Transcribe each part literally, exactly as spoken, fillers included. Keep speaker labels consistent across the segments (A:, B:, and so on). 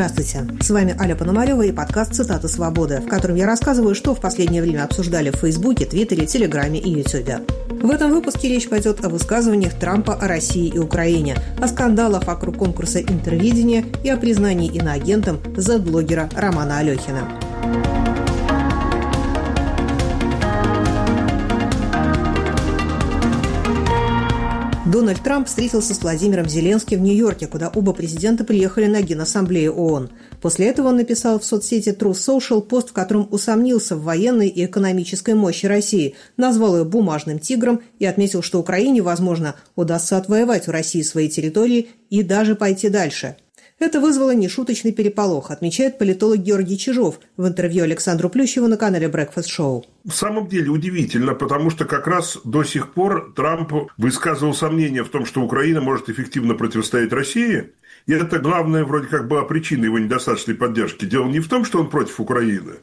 A: Здравствуйте, с вами Аля Пономарёва и подкаст «Цитаты свободы», в котором я рассказываю, что в последнее время обсуждали в Фейсбуке, Твиттере, Телеграме и Ютубе. В этом выпуске речь пойдет о высказываниях Трампа о России и Украине, о скандалах вокруг конкурса «Интервидение» и о признании иноагентом зет-блогера Романа Алехина. Дональд Трамп встретился с Владимиром Зеленским в Нью-Йорке, куда оба президента приехали на Генассамблею ООН. После этого он написал в соцсети Truth Social пост, в котором усомнился в военной и экономической мощи России, назвал ее бумажным тигром и отметил, что Украине, возможно, удастся отвоевать у России свои территории и даже пойти дальше. Это вызвало нешуточный переполох, отмечает политолог Георгий Чижов в интервью Александру Плющеву на канале Breakfast Show.
B: В самом деле удивительно, потому что как раз до сих пор Трамп высказывал сомнения в том, что Украина может эффективно противостоять России. И это главное вроде как была причина его недостаточной поддержки. Дело не в том, что он против Украины,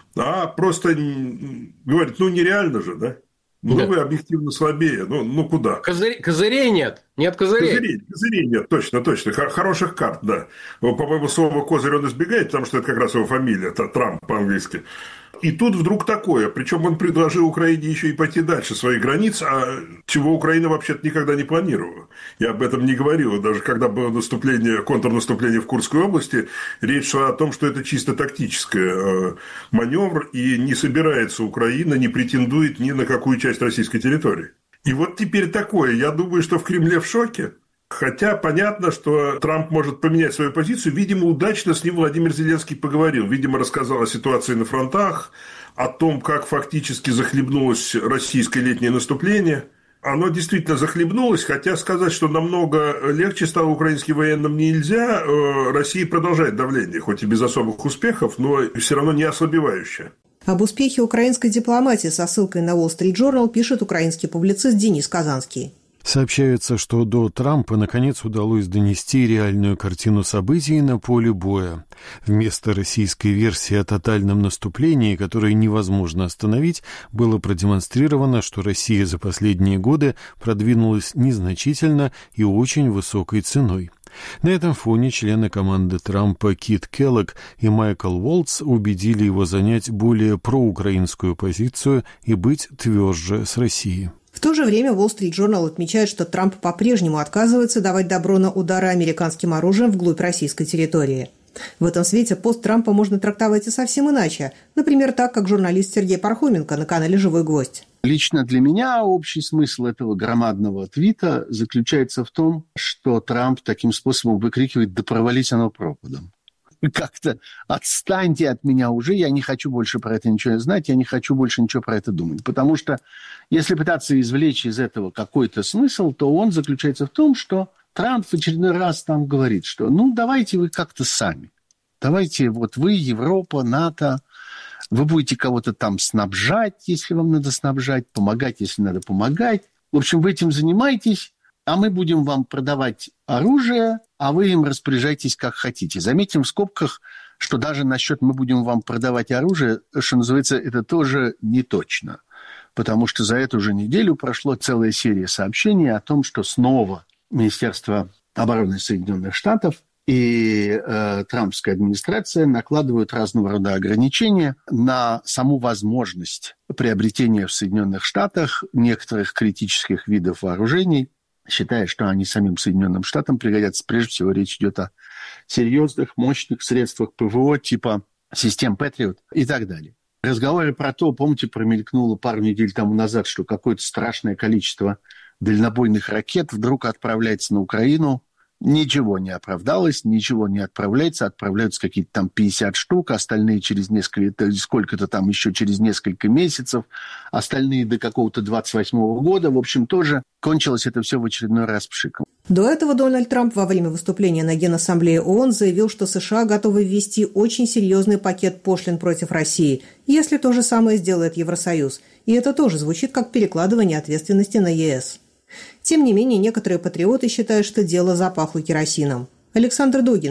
B: а просто говорит, ну нереально же, да? Ну, да. Вы объективно слабее. Ну, ну куда?
C: Козырей, козырей нет. Нет козырей.
B: Козырей, козырей нет, точно, точно. Хороших карт, да. По-моему, слово «козырь» он избегает, потому что это как раз его фамилия. Это Трамп по-английски. И тут вдруг такое. Причем он предложил Украине еще и пойти дальше своих границ, а чего Украина вообще-то никогда не планировала. Я об этом не говорил. Даже когда было наступление, контрнаступление в Курской области, речь шла о том, что это чисто тактический маневр, и не собирается Украина, не претендует ни на какую часть российской территории. И вот теперь такое. Я думаю, что в Кремле в шоке. Хотя понятно, что Трамп может поменять свою позицию. Видимо, удачно с ним Владимир Зеленский поговорил. Видимо, рассказал о ситуации на фронтах, о том, как фактически захлебнулось российское летнее наступление. Оно действительно захлебнулось, хотя сказать, что намного легче стало украинским военным нельзя. Россия продолжает давление, хоть и без особых успехов, но все равно не ослабевающее.
A: Об успехе украинской дипломатии со ссылкой на Wall Street Journal пишет украинский публицист Денис Казанский.
D: Сообщается, что до Трампа наконец удалось донести реальную картину событий на поле боя. Вместо российской версии о тотальном наступлении, которое невозможно остановить, было продемонстрировано, что Россия за последние годы продвинулась незначительно и очень высокой ценой. На этом фоне члены команды Трампа Кит Келлог и Майкл Волтс убедили его занять более проукраинскую позицию и быть тверже с Россией.
A: В то же время Wall Street Journal отмечает, что Трамп по-прежнему отказывается давать добро на удары американским оружием вглубь российской территории. В этом свете пост Трампа можно трактовать и совсем иначе. Например, так, как журналист Сергей Пархоменко на канале «Живой гвоздь».
E: Лично для меня общий смысл этого громадного твита заключается в том, что Трамп таким способом выкрикивает «да провались оно пропадом». Как-то отстаньте от меня уже, я не хочу больше про это ничего знать, я не хочу больше ничего про это думать. Потому что если пытаться извлечь из этого какой-то смысл, то он заключается в том, что Трамп в очередной раз там говорит, что ну давайте вы как-то сами. Давайте вот вы, Европа, НАТО, вы будете кого-то там снабжать, если вам надо снабжать, помогать, если надо помогать. В общем, вы этим занимаетесь, а мы будем вам продавать оружие, а вы им распоряжайтесь как хотите. Заметим в скобках, что даже насчет «мы будем вам продавать оружие», что называется, это тоже не точно. Потому что за эту же неделю прошло целая серия сообщений о том, что снова Министерство обороны Соединенных Штатов и э, трампская администрация накладывают разного рода ограничения на саму возможность приобретения в Соединенных Штатах некоторых критических видов вооружений, считая, что они самим Соединенным Штатам пригодятся. Прежде всего, речь идет о серьезных, мощных средствах ПВО типа систем Patriot и так далее. Разговоры про то, помните, промелькнуло пару недель тому назад, что какое-то страшное количество дальнобойных ракет вдруг отправляется на Украину. Ничего не оправдалось, ничего не отправляется. Отправляются какие-то там пятьдесят штук, остальные через несколько, сколько-то там еще через несколько месяцев, остальные до какого-то двадцать восьмого года. В общем, тоже кончилось это все в очередной раз пшиком.
A: До этого Дональд Трамп во время выступления на Генассамблее ООН заявил, что США готовы ввести очень серьезный пакет пошлин против России, если то же самое сделает Евросоюз. И это тоже звучит как перекладывание ответственности на ЕС. Тем не менее, некоторые патриоты считают, что дело запахло керосином. Александр Дугин.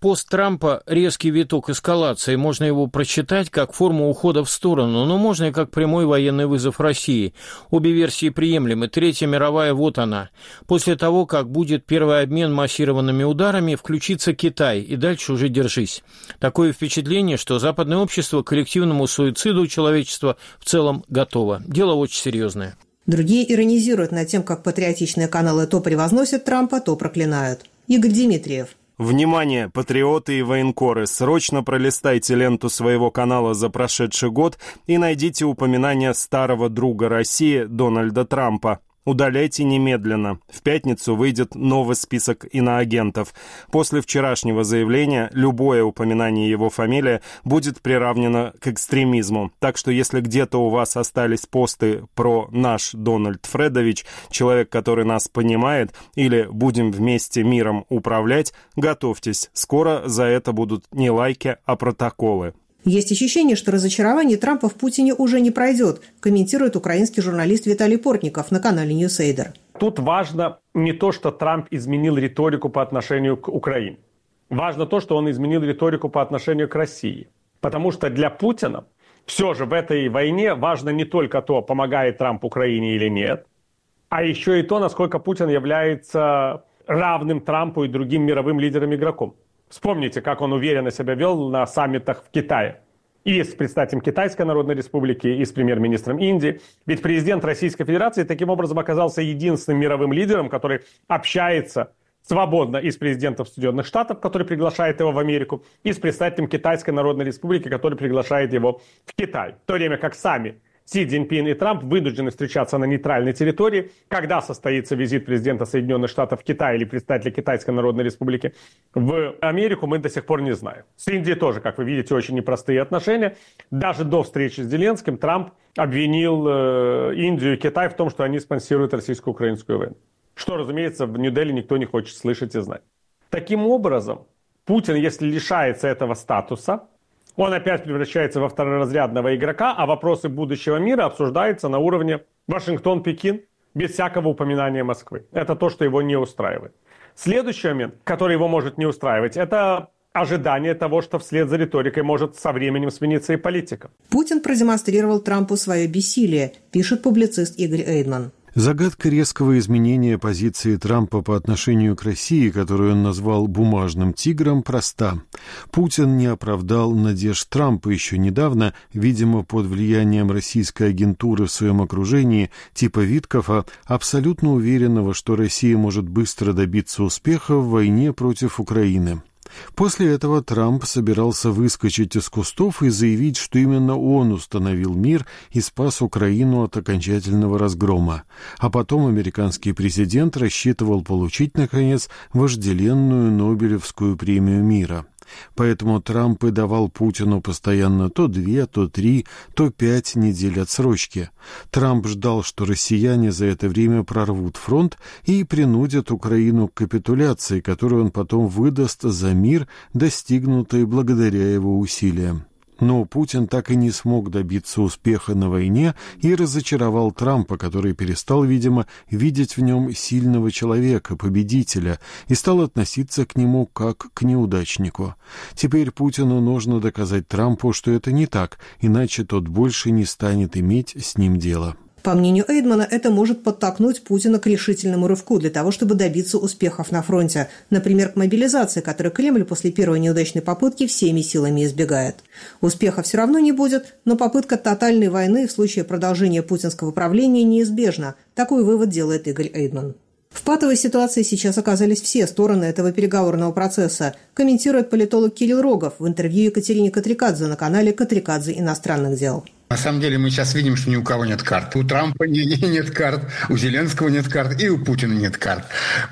F: пост Трампа – резкий виток эскалации. Можно его прочитать как форму ухода в сторону, но можно и как прямой военный вызов России. Обе версии приемлемы. Третья мировая – вот она. После того, как будет первый обмен массированными ударами, включится Китай, и дальше уже держись. Такое впечатление, что западное общество к коллективному суициду человечества в целом готово. Дело очень серьезное.
A: Другие иронизируют над тем, как патриотичные каналы то превозносят Трампа, то проклинают. Игорь Дмитриев.
G: Внимание, патриоты и военкоры, срочно пролистайте ленту своего канала за прошедший год и найдите упоминание старого друга России Дональда Трампа. Удаляйте немедленно. В пятницу выйдет новый список иноагентов. После вчерашнего заявления любое упоминание его фамилии будет приравнено к экстремизму. Так что если где-то у вас остались посты про наш Дональд Фредович, человек, который нас понимает, или будем вместе миром управлять, готовьтесь. Скоро за это будут не лайки, а протоколы.
A: Есть ощущение, что разочарование Трампа в Путине уже не пройдет, комментирует украинский журналист Виталий Портников на канале Ньюсейдер.
H: Тут важно не то, что Трамп изменил риторику по отношению к Украине. Важно то, что он изменил риторику по отношению к России. Потому что для Путина все же в этой войне важно не только то, помогает Трамп Украине или нет, а еще и то, насколько Путин является равным Трампу и другим мировым лидерам-игрокам. Вспомните, как он уверенно себя вел на саммитах в Китае. И с представителем Китайской Народной Республики, и с премьер-министром Индии. Ведь президент Российской Федерации таким образом оказался единственным мировым лидером, который общается свободно и с президентом Соединенных Штатов, который приглашает его в Америку, и с представителем Китайской Народной Республики, который приглашает его в Китай. В то время как сами Си Цзиньпин и Трамп вынуждены встречаться на нейтральной территории. Когда состоится визит президента Соединенных Штатов в Китай или представителя Китайской Народной Республики в Америку, мы до сих пор не знаем. С Индией тоже, как вы видите, очень непростые отношения. Даже до встречи с Зеленским Трамп обвинил э, Индию и Китай в том, что они спонсируют российско-украинскую войну. Что, разумеется, в Нью-Дели никто не хочет слышать и знать. Таким образом, Путин, если лишается этого статуса, он опять превращается во второразрядного игрока, а вопросы будущего мира обсуждаются на уровне Вашингтон-Пекин без всякого упоминания Москвы. Это то, что его не устраивает. Следующий момент, который его может не устраивать, это ожидание того, что вслед за риторикой может со временем смениться и политика.
A: Путин продемонстрировал Трампу свое бессилие, пишет публицист Игорь Эйдман.
D: Загадка резкого изменения позиции Трампа по отношению к России, которую он назвал «бумажным тигром», проста. Путин не оправдал надежд Трампа еще недавно, видимо, под влиянием российской агентуры в своем окружении типа Виткофа, абсолютно уверенного, что Россия может быстро добиться успеха в войне против Украины. После этого Трамп собирался выскочить из кустов и заявить, что именно он установил мир и спас Украину от окончательного разгрома. А потом американский президент рассчитывал получить, наконец, вожделенную Нобелевскую премию мира. Поэтому Трамп и давал Путину постоянно то две, то три, то пять недель отсрочки. Трамп ждал, что россияне за это время прорвут фронт и принудят Украину к капитуляции, которую он потом выдаст за мир, достигнутый благодаря его усилиям. Но Путин так и не смог добиться успеха на войне и разочаровал Трампа, который перестал, видимо, видеть в нем сильного человека, победителя, и стал относиться к нему как к неудачнику. Теперь Путину нужно доказать Трампу, что это не так, иначе тот больше не станет иметь с ним дело.
A: По мнению Эйдмана, это может подтолкнуть Путина к решительному рывку для того, чтобы добиться успехов на фронте. Например, к мобилизации, которую Кремль после первой неудачной попытки всеми силами избегает. Успеха все равно не будет, но попытка тотальной войны в случае продолжения путинского правления неизбежна. Такой вывод делает Игорь Эйдман. В патовой ситуации сейчас оказались все стороны этого переговорного процесса, комментирует политолог Кирилл Рогов в интервью Екатерине Катрикадзе на канале «Катрикадзе иностранных дел».
I: На самом деле мы сейчас видим, что ни у кого нет карт. У Трампа нет карт, у Зеленского нет карт и у Путина нет карт.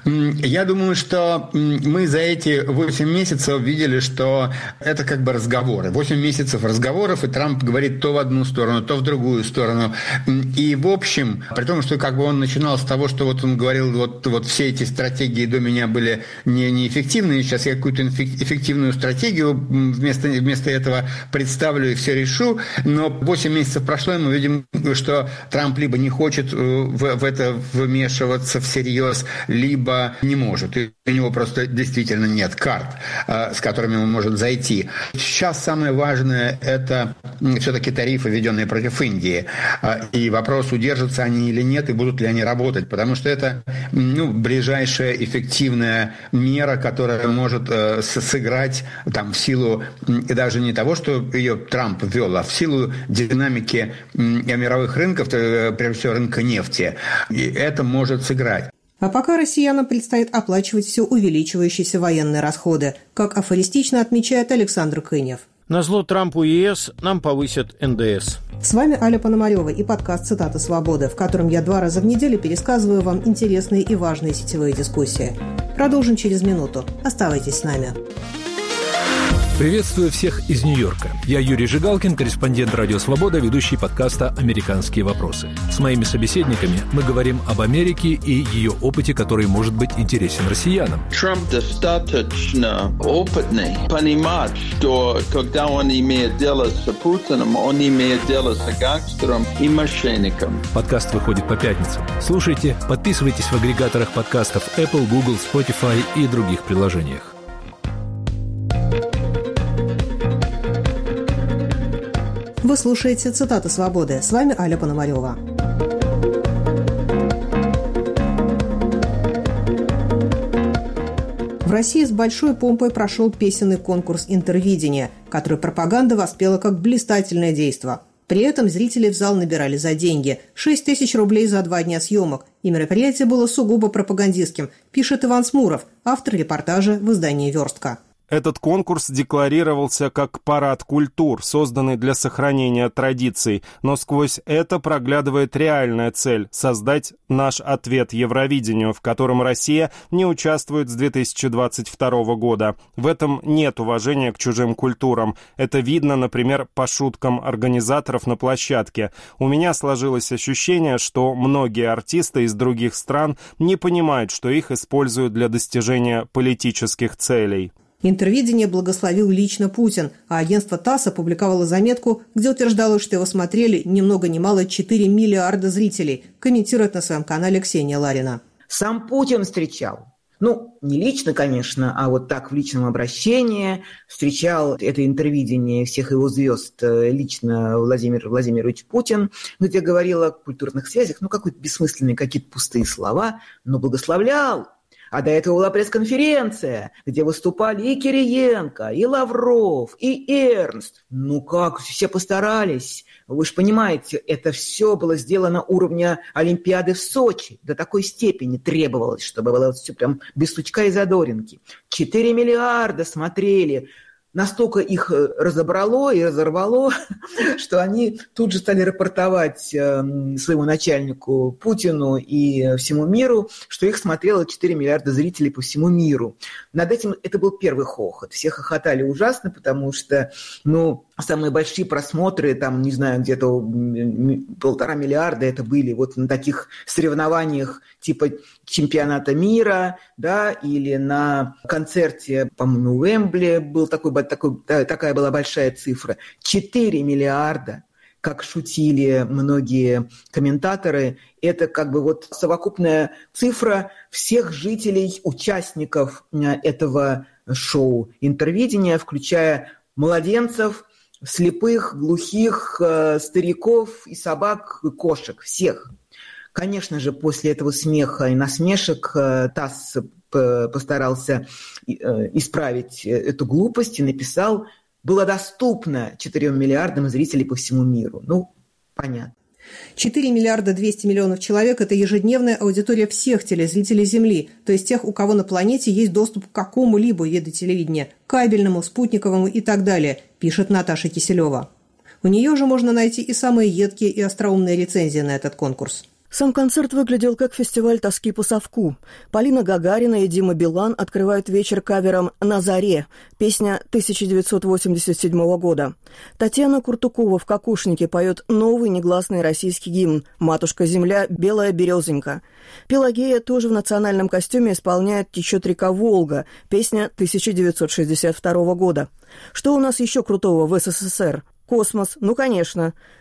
I: Я думаю, что мы за эти восемь месяцев видели, что это как бы разговоры. восемь месяцев разговоров, и Трамп говорит то в одну сторону, то в другую сторону. И в общем, при том, что как бы он начинал с того, что вот он говорил, вот, вот все эти стратегии до меня были не, неэффективны, сейчас я какую-то эффективную стратегию вместо, вместо этого представлю и все решу. Но восемь восемь месяцев прошло, и мы видим, что Трамп либо не хочет в, в это вмешиваться всерьез, либо не может. И у него просто действительно нет карт, с которыми он может зайти. Сейчас самое важное – это все-таки тарифы, введенные против Индии. И вопрос, удержатся они или нет, и будут ли они работать. Потому что это ну, ближайшая эффективная мера, которая может э, сыграть там, в силу и даже не того, что ее Трамп ввел, а в силу динамики э, мировых рынков, э, прежде всего рынка нефти. И это может сыграть.
A: А пока россиянам предстоит оплачивать все увеличивающиеся военные расходы, как афористично отмечает Александр Кынев.
F: Назло Трампу и ЕС нам повысят эн дэ эс.
A: С вами Аля Пономарева и подкаст «Цитаты свободы», в котором я два раза в неделю пересказываю вам интересные и важные сетевые дискуссии. Продолжим через минуту. Оставайтесь с нами.
J: Приветствую всех из Нью-Йорка. Я Юрий Жигалкин, корреспондент «Радио Свобода», ведущий подкаста «Американские вопросы». С моими собеседниками мы говорим об Америке и ее опыте, который может быть интересен россиянам.
K: Трамп достаточно опытный понимать, что когда он имеет дело с Путиным, он имеет дело с гангстером и мошенником.
J: Подкаст выходит по пятницам. Слушайте, подписывайтесь в агрегаторах подкастов Apple, Google, Spotify и других приложениях.
A: Вы слушаете «Цитаты свободы». С вами Аля Пономарева. В России с большой помпой прошел песенный конкурс «Интервидение», который пропаганда воспела как блистательное действо. При этом зрители в зал набирали за деньги – шесть тысяч рублей за два дня съемок. И мероприятие было сугубо пропагандистским, пишет Иван Смуров, автор репортажа в издании «Верстка».
G: Этот конкурс декларировался как парад культур, созданный для сохранения традиций, но сквозь это проглядывает реальная цель – создать наш ответ Евровидению, в котором Россия не участвует с две тысячи двадцать второго года. В этом нет уважения к чужим культурам. Это видно, например, по шуткам организаторов на площадке. У меня сложилось ощущение, что многие артисты из других стран не понимают, что их используют для достижения политических целей.
A: Интервидение благословил лично Путин, а агентство ТАСС опубликовало заметку, где утверждалось, что его смотрели ни много ни мало четыре миллиарда зрителей, комментирует на своем канале Ксения Ларина.
L: Сам Путин встречал. Ну, не лично, конечно, а вот так в личном обращении встречал это интервидение всех его звезд лично Владимир Владимирович Путин, где говорил о культурных связях, ну, какие-то бессмысленные, какие-то пустые слова, но благословлял. А до этого была пресс-конференция, где выступали и Кириенко, и Лавров, и Эрнст. Ну как, все постарались. Вы же понимаете, это все было сделано уровня Олимпиады в Сочи. До такой степени требовалось, чтобы было все прям без сучка и задоринки. Четыре миллиарда смотрели. Настолько их разобрало и разорвало, что они тут же стали рапортовать своему начальнику Путину и всему миру, что их смотрело четыре миллиарда зрителей по всему миру. Над этим это был первый хохот. Все хохотали ужасно, потому что, ну, самые большие просмотры, там, не знаю, где-то полтора миллиарда это были вот на таких соревнованиях типа чемпионата мира, да, или на концерте, по-моему, в Уэмбли был такой, такой, такая была большая цифра. четыре миллиарда, как шутили многие комментаторы, это как бы вот совокупная цифра всех жителей, участников этого шоу интервидения, включая младенцев, слепых, глухих, стариков и собак, и кошек, всех. Конечно же, после этого смеха и насмешек ТАСС постарался исправить эту глупость и написал: было доступно четырем миллиардам зрителей по всему миру. Ну, понятно.
A: четыре миллиарда двести миллионов человек – это ежедневная аудитория всех телезрителей Земли, то есть тех, у кого на планете есть доступ к какому-либо виду телевидения – кабельному, спутниковому и так далее, пишет Наташа Киселева. У нее же можно найти и самые едкие и остроумные рецензии на этот конкурс.
M: Сам концерт выглядел как фестиваль тоски по совку. Полина Гагарина и Дима Билан открывают вечер кавером «На заре», песня тысяча девятьсот восемьдесят седьмого года. Татьяна Куртукова в «Кокушнике» поет новый негласный российский гимн «Матушка-земля, белая березонька». Пелагея тоже в национальном костюме исполняет «Течет река Волга», песня тысяча девятьсот шестьдесят второго года. Что у нас еще крутого в СССР? Космос, ну, конечно.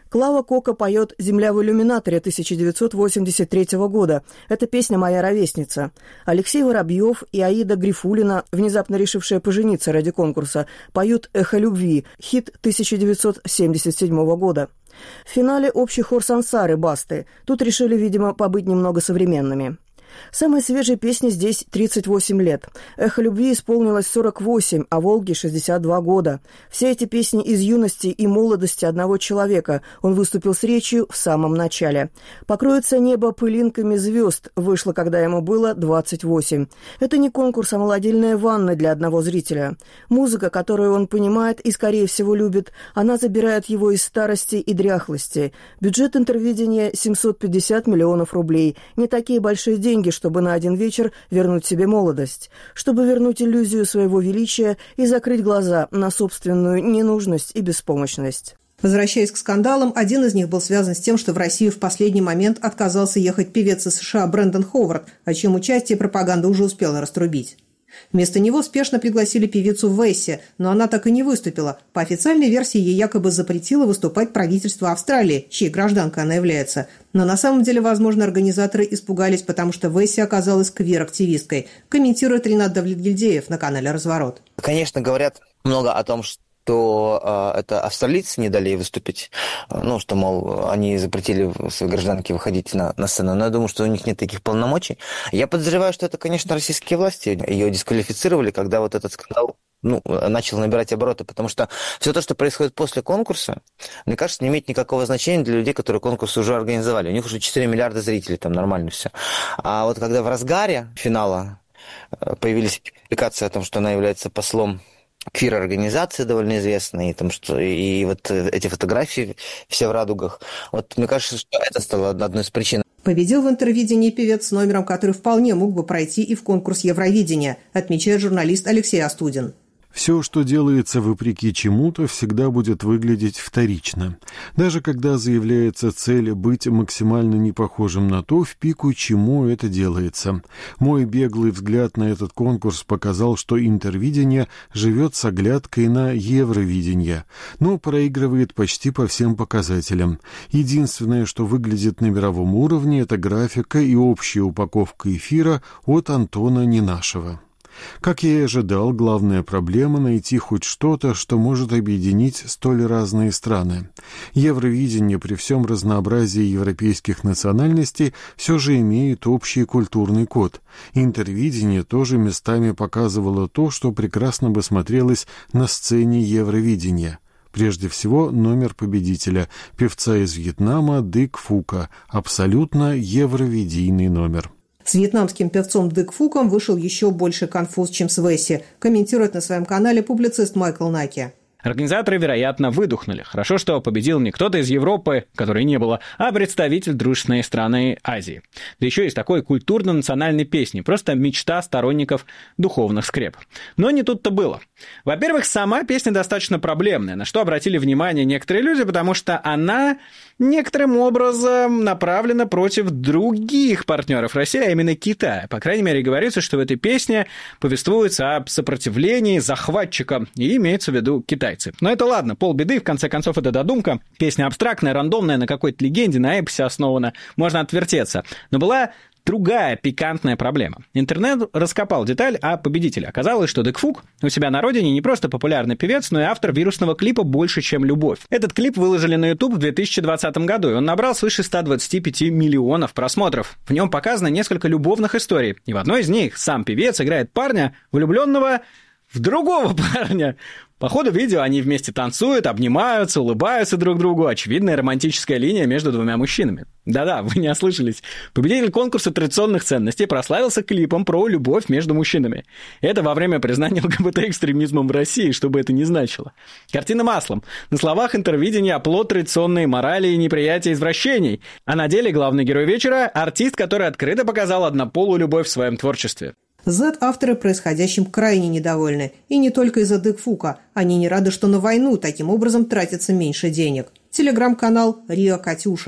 M: Клава Кока поет «Земля в иллюминаторе» тысяча девятьсот восемьдесят третьего года. Это песня «Моя ровесница». Алексей Воробьев и Аида Грифулина, внезапно решившая пожениться ради конкурса, поют «Эхо любви», хит тысяча девятьсот семьдесят седьмого года. В финале общий хор «Сансары» Басты. Тут решили, видимо, побыть немного современными. Самой свежей песне здесь тридцать восемь лет. «Эхо любви» исполнилось сорок восемь, а «Волге» шестьдесят два года. Все эти песни из юности и молодости одного человека. Он выступил с речью в самом начале. «Покроется небо пылинками звезд» вышло, когда ему было двадцать восемь. Это не конкурс, а молодильная ванна для одного зрителя. Музыка, которую он понимает и, скорее всего, любит, она забирает его из старости и дряхлости. Бюджет интервидения – семьсот пятьдесят миллионов рублей. Не такие большие деньги, чтобы на один вечер вернуть себе молодость, чтобы вернуть иллюзию своего величия и закрыть глаза на собственную ненужность и беспомощность.
A: Возвращаясь к скандалам, один из них был связан с тем, что в Россию в последний момент отказался ехать певец из США Брэндон Ховард, о чьем участии пропаганда уже успела раструбить. Вместо него спешно пригласили певицу Весси, но она так и не выступила. По официальной версии, ей якобы запретило выступать правительство Австралии, чьей гражданкой она является. Но на самом деле, возможно, организаторы испугались, потому что Весси оказалась квир-активисткой, комментирует Ринат Давлетгильдеев на канале «Разворот».
N: Конечно, говорят много о том, что что э, это австралийцы не дали ей выступить, ну, что, мол, они запретили своей гражданке выходить на, на сцену, но я думаю, что у них нет таких полномочий. Я подозреваю, что это, конечно, российские власти ее дисквалифицировали, когда вот этот скандал ну, начал набирать обороты, потому что все то, что происходит после конкурса, мне кажется, не имеет никакого значения для людей, которые конкурс уже организовали. У них уже четыре миллиарда зрителей, там нормально все. А вот когда в разгаре финала появились публикации о том, что она является послом квир-организации довольно известные, там, что, и вот эти фотографии все в радугах. Вот мне кажется, что это стало одной из причин.
A: Победил в интервидении певец с номером, который вполне мог бы пройти и в конкурс Евровидения, отмечает журналист Алексей Астудин.
D: Все, что делается вопреки чему-то, всегда будет выглядеть вторично. Даже когда заявляется цель быть максимально не похожим на то, в пику чему это делается. Мой беглый взгляд на этот конкурс показал, что интервидение живет с оглядкой на Евровидение, но проигрывает почти по всем показателям. Единственное, что выглядит на мировом уровне, это графика и общая упаковка эфира от Антона Ненашева. Как я и ожидал, главная проблема — найти хоть что-то, что может объединить столь разные страны. Евровидение при всем разнообразии европейских национальностей все же имеет общий культурный код. Интервидение тоже местами показывало то, что прекрасно бы смотрелось на сцене Евровидения. Прежде всего, номер победителя, певца из Вьетнама Дык Фука, абсолютно евровидийный номер.
A: С вьетнамским певцом Дык Фуком вышел еще больше конфуз, чем с Весси, комментирует на своем канале публицист Майкл Наки.
O: Организаторы, вероятно, выдохнули. Хорошо, что победил не кто-то из Европы, которой не было, а представитель дружественной страны Азии. Да еще и с такой культурно-национальной песней. Просто мечта сторонников духовных скреп. Но не тут-то было. Во-первых, сама песня достаточно проблемная, на что обратили внимание некоторые люди, потому что она некоторым образом направлена против других партнеров России, а именно Китая. По крайней мере, говорится, что в этой песне повествуется об сопротивлении захватчикам, и имеется в виду Китай. Но это ладно, полбеды, в конце концов, это додумка. Песня абстрактная, рандомная, на какой-то легенде, на эпосе основана. Можно отвертеться. Но была другая пикантная проблема. Интернет раскопал деталь о победителе. Оказалось, что Дык Фук у себя на родине не просто популярный певец, но и автор вирусного клипа «Больше, чем любовь». Этот клип выложили на YouTube в две тысячи двадцатом году, и он набрал свыше ста двадцати пяти миллионов просмотров. В нем показано несколько любовных историй. И в одной из них сам певец играет парня, влюбленного в другого парня. По ходу видео они вместе танцуют, обнимаются, улыбаются друг другу. Очевидная романтическая линия между двумя мужчинами. Да-да, вы не ослышались. Победитель конкурса традиционных ценностей прославился клипом про любовь между мужчинами. Это во время признания ЛГБТ-экстремизмом в России, что бы это ни значило. Картина маслом. На словах интервидения оплот традиционной морали и неприятия извращений. А на деле главный герой вечера – артист, который открыто показал однополую любовь в своем творчестве.
A: Зет-авторы происходящим крайне недовольны. И не только из-за Дык Фука. Они не рады, что на войну таким образом тратится меньше денег. Телеграм-канал «Рио Катюша».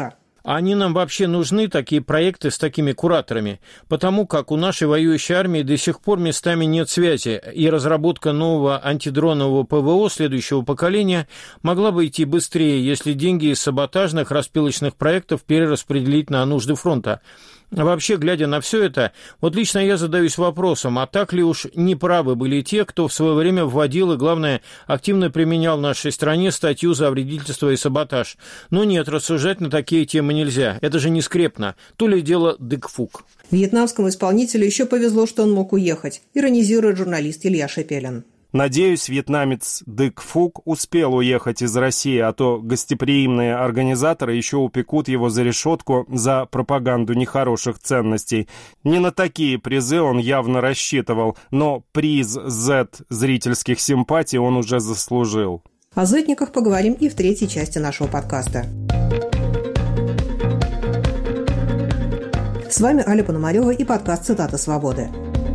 F: Они нам вообще нужны, такие проекты с такими кураторами, потому как у нашей воюющей армии до сих пор местами нет связи, и разработка нового антидронового ПВО следующего поколения могла бы идти быстрее, если деньги из саботажных распилочных проектов перераспределить на нужды фронта. Вообще, глядя на все это, вот лично я задаюсь вопросом, а так ли уж неправы были те, кто в свое время вводил и, главное, активно применял в нашей стране статью за вредительство и саботаж? Но нет, рассуждать на такие темы нельзя, это же не скрепно, то ли дело дык-фук.
A: Вьетнамскому исполнителю еще повезло, что он мог уехать, иронизирует журналист Илья Шепелин.
G: Надеюсь, вьетнамец Дык Фук успел уехать из России, а то гостеприимные организаторы еще упекут его за решетку за пропаганду нехороших ценностей. Не на такие призы он явно рассчитывал, но приз Z зрительских симпатий он уже заслужил.
A: О зетниках поговорим и в третьей части нашего подкаста. С вами Аля Пономарева и подкаст «Цитата свободы».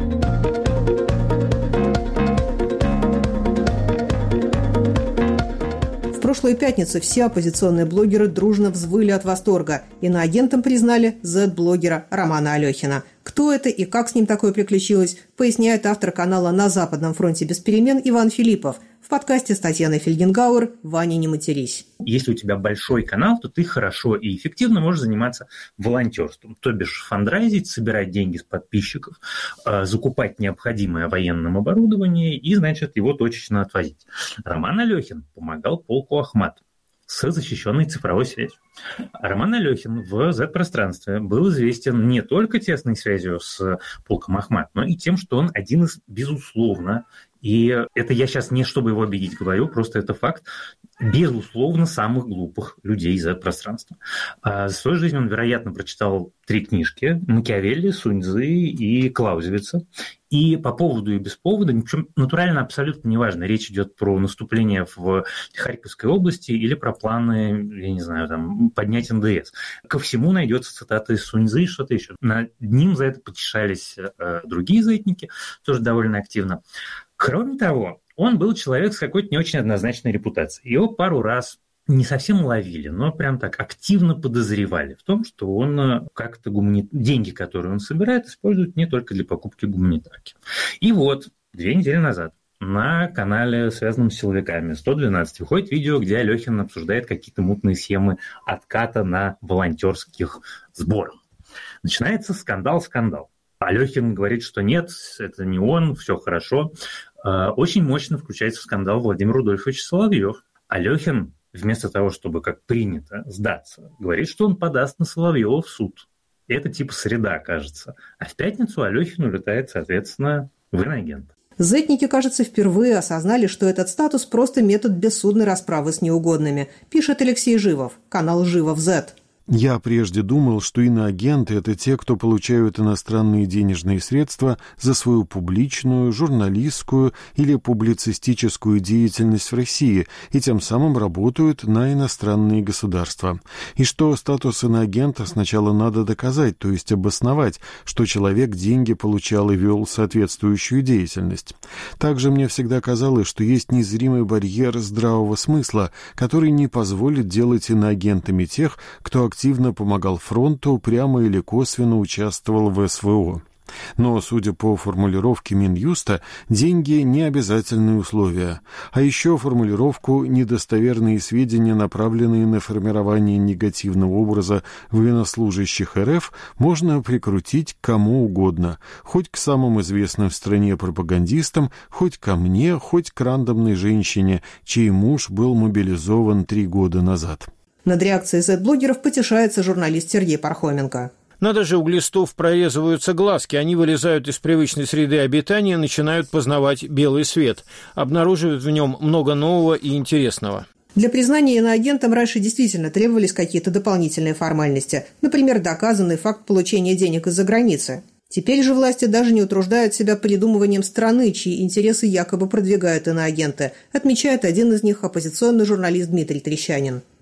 A: В прошлую пятницу все оппозиционные блогеры дружно взвыли от восторга. Иноагентом признали зет-блогера Романа Алехина. Кто это и как с ним такое приключилось, поясняет автор канала «На Западном фронте без перемен» Иван Филиппов. В подкасте с Татьяной Фельгенгауэр «Ваня, не матерись».
P: Если у тебя большой канал, то ты хорошо и эффективно можешь заниматься волонтерством, то бишь фандрайзить, собирать деньги с подписчиков, закупать необходимое военным оборудование и, значит, его точечно отвозить. Роман Алехин помогал полку Ахмат с защищенной цифровой связью. Роман Алехин в зет-пространстве был известен не только тесной связью с полком Ахмат, но и тем, что он один из, безусловно, и это я сейчас не чтобы его обидеть говорю, просто это факт, безусловно, самых глупых людей из пространства. За свою жизнь он, вероятно, прочитал три книжки: Макиавелли, Сунь-Цзы и Клаузевица. И по поводу и без повода, причем натурально абсолютно неважно, речь идет про наступление в Харьковской области или про планы, я не знаю, там, поднять эн дэ эс. Ко всему найдется цитата из Сунь-Цзы и что-то еще. Над ним за это потешались э, другие зетники, тоже довольно активно. Кроме того, он был человек с какой-то не очень однозначной репутацией. Его пару раз не совсем ловили, но прям так активно подозревали в том, что он как-то гумани... деньги, которые он собирает, использует не только для покупки гуманитарки. И вот две недели назад на канале, связанном с силовиками, сто двенадцать, выходит видео, где Алехин обсуждает какие-то мутные схемы отката на волонтерских сборах. Начинается скандал-скандал. Алехин говорит, что нет, это не он, все хорошо. Очень мощно включается в скандал Владимир Рудольфович Соловьев. Алехин, вместо того, чтобы, как принято, сдаться, говорит, что он подаст на Соловьева в суд. Это типа среда, кажется. А в пятницу Алехин улетает, соответственно, в иноагент.
A: Зетники, кажется, впервые осознали, что этот статус просто метод бессудной расправы с неугодными, пишет Алексей Живов, канал «Живов Зет».
D: Я прежде думал, что иноагенты – это те, кто получают иностранные денежные средства за свою публичную, журналистскую или публицистическую деятельность в России и тем самым работают на иностранные государства. И что статус иноагента сначала надо доказать, то есть обосновать, что человек деньги получал и вел соответствующую деятельность. Также мне всегда казалось, что есть незримый барьер здравого смысла, который не позволит делать иноагентами тех, кто активно активно помогал фронту, прямо или косвенно участвовал в эс вэ о. Но, судя по формулировке Минюста, деньги – не обязательные условия. А еще формулировку «недостоверные сведения, направленные на формирование негативного образа военнослужащих эр эф» можно прикрутить к кому угодно, хоть к самым известным в стране пропагандистам, хоть ко мне, хоть к рандомной женщине, чей муж был мобилизован три года назад.
A: Над реакцией зет-блогеров потешается журналист Сергей Пархоменко.
F: Надо же, у глистов прорезываются глазки, они вылезают из привычной среды обитания и начинают познавать белый свет, обнаруживают в нем много нового и интересного.
A: Для признания иноагентом раньше действительно требовались какие-то дополнительные формальности, например, доказанный факт получения денег из-за границы. Теперь же власти даже не утруждают себя придумыванием страны, чьи интересы якобы продвигают иноагенты, отмечает один из них оппозиционный журналист Дмитрий Трещанин.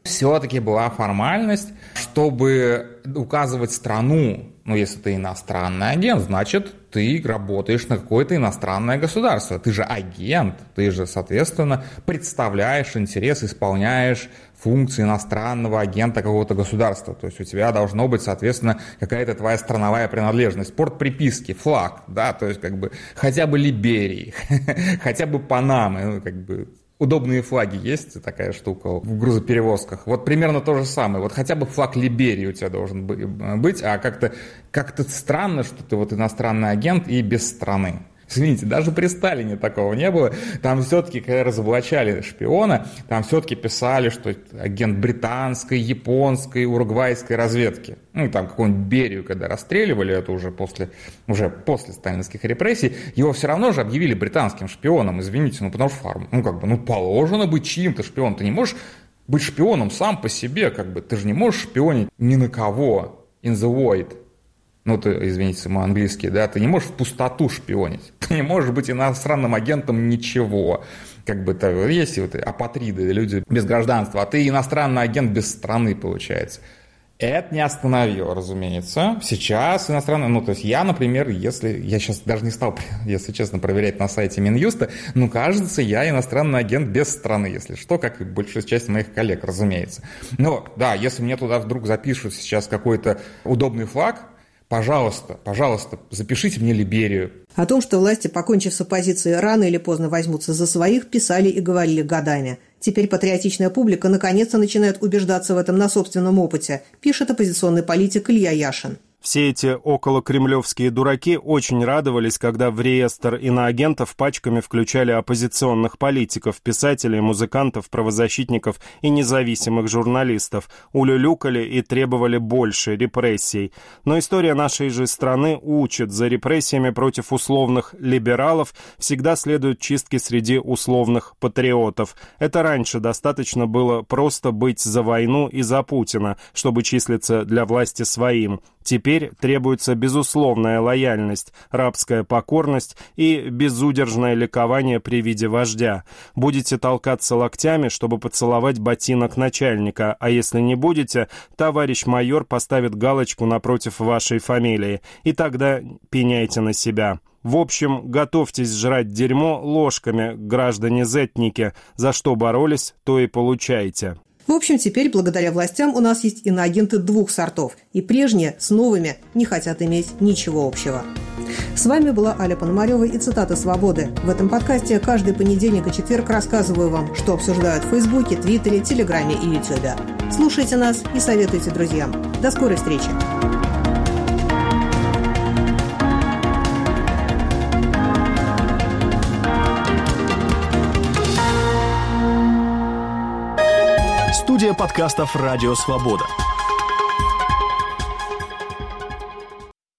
Q: все-таки была формальность, чтобы указывать страну. Ну, если ты иностранный агент, значит, ты работаешь на какое-то иностранное государство. Ты же агент, ты же, соответственно, представляешь интерес, исполняешь функции иностранного агента какого-то государства. То есть у тебя должно быть, соответственно, какая-то твоя страновая принадлежность. Порт приписки, флаг, да, то есть как бы хотя бы Либерии, хотя бы Панамы, ну, как бы... Удобные флаги есть, такая штука в грузоперевозках. Вот примерно то же самое. Вот хотя бы флаг Либерии у тебя должен быть, а как-то как-то странно, что ты вот иностранный агент и без страны. Извините, даже при Сталине такого не было. Там все-таки, когда разоблачали шпиона, там все-таки писали, что это агент британской, японской, уругвайской разведки. Ну, там какую-нибудь Берию, когда расстреливали, это уже после, уже после сталинских репрессий, его все равно же объявили британским шпионом, извините, ну, потому что, ну, как бы, ну, положено быть чьим-то шпионом. Ты не можешь быть шпионом сам по себе, как бы, ты же не можешь шпионить ни на кого, in the void. Ну, ты, извините, мой английский, да, ты не можешь в пустоту шпионить, ты не можешь быть иностранным агентом ничего. Как бы то есть вот апатриды, люди без гражданства, а ты иностранный агент без страны, получается. Это не остановило, разумеется. Сейчас иностранный, ну, то есть я, например, если, я сейчас даже не стал, если честно, проверять на сайте Минюста, ну, кажется, я иностранный агент без страны, если что, как и большая часть моих коллег, разумеется. Но, да, если мне туда вдруг запишут сейчас какой-то удобный флаг, пожалуйста, пожалуйста, запишите мне Либерию.
A: О том, что власти, покончив с оппозицией, рано или поздно возьмутся за своих, писали и говорили годами. Теперь патриотичная публика наконец-то начинает убеждаться в этом на собственном опыте, пишет оппозиционный политик Илья Яшин.
G: Все эти околокремлевские дураки очень радовались, когда в реестр иноагентов пачками включали оппозиционных политиков, писателей, музыкантов, правозащитников и независимых журналистов, улюлюкали и требовали больше репрессий. Но история нашей же страны учит, за репрессиями против условных либералов всегда следуют чистки среди условных патриотов. Это раньше достаточно было просто быть за войну и за Путина, чтобы числиться для власти своим. Теперь требуется безусловная лояльность, рабская покорность и безудержное ликование при виде вождя. Будете толкаться локтями, чтобы поцеловать ботинок начальника, а если не будете, товарищ майор поставит галочку напротив вашей фамилии, и тогда пеняйте на себя. В общем, готовьтесь жрать дерьмо ложками, граждане-зетники. За что боролись, то и получайте.
A: В общем, теперь, благодаря властям, у нас есть иноагенты двух сортов, и прежние с новыми не хотят иметь ничего общего. С вами была Аля Пономарева и цитата «Свободы». В этом подкасте каждый понедельник и четверг рассказываю вам, что обсуждают в Фейсбуке, Твиттере, Телеграме и Ютубе. Слушайте нас и советуйте друзьям. До скорой встречи!
R: Студия подкастов «Радио Свобода».